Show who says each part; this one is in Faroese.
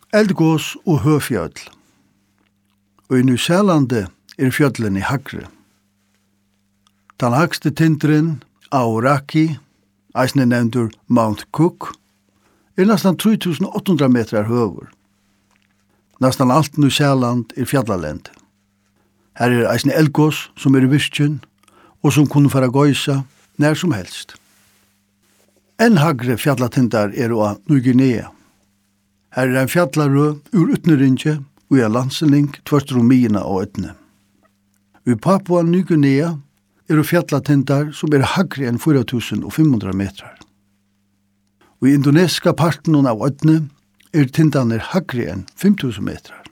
Speaker 1: Eldgås og høfjøll. Og i Nysælande fjøllene i Hagre. Den høgste tindren, Aoraki, eisne nevntur Mount Cook, nesten 3800 meter høver. Nesten alt Nysæland fjallalend. Her eisne Eldgås som i virkjen, og som kunne fara gøysa nær som helst. En hagre fjallatindar av Ny-Guinea. Her en fjallarø ur utneringe og landsenning tvørst Romina og Øtne. I Papua Ny-Guinea fjallatindar som hagre enn 4500 meter. Og i indonesiska parten av Øtne tindane hagre enn 5000 meter.